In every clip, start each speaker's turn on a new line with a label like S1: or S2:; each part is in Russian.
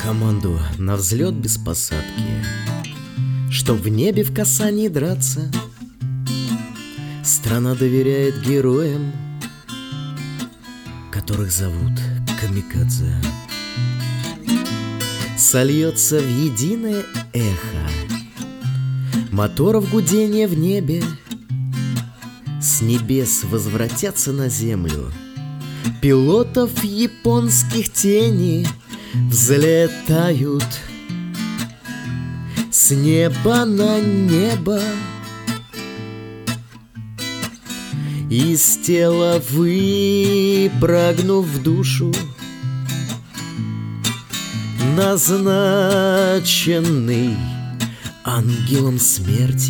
S1: команду на взлет без посадки, чтоб в небе в касании драться. Страна доверяет героям, которых зовут камикадзе. Сольется в единое эхо моторов гудение в небе. С небес возвратятся на землю пилотов японских тени. Взлетают с неба на небо, из тела выпрыгнув в душу, назначенный ангелом смерти.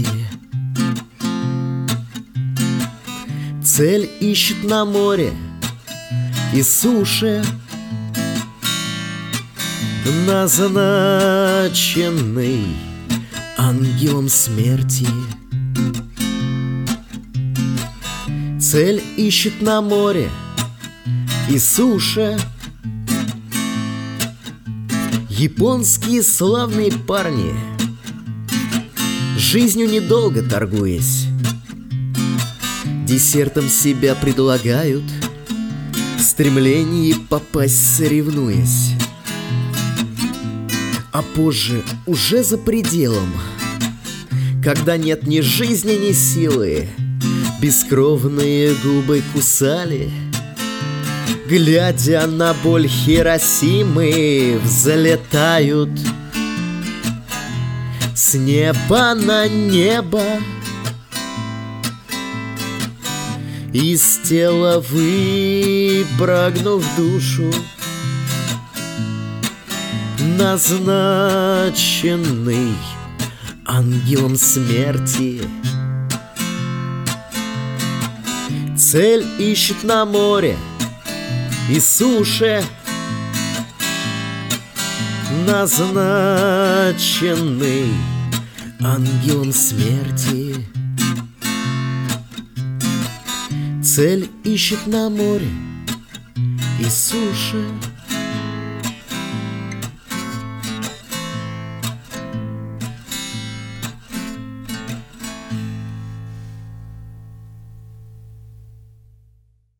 S1: Цель ищет на море и суше, назначенный ангелом смерти. Цель ищет на море и суше. Японские славные парни, жизнью недолго торгуясь, десертом себя предлагают, в стремлении попасть соревнуясь. А позже, уже за пределом, когда нет ни жизни, ни силы, бескровные губы кусали, глядя на боль Хиросимы, взлетают с неба на небо, из тела выпрыгнув в душу, назначенный ангелом смерти. Цель ищет на море и суше, назначенный ангелом смерти. Цель ищет на море и суше,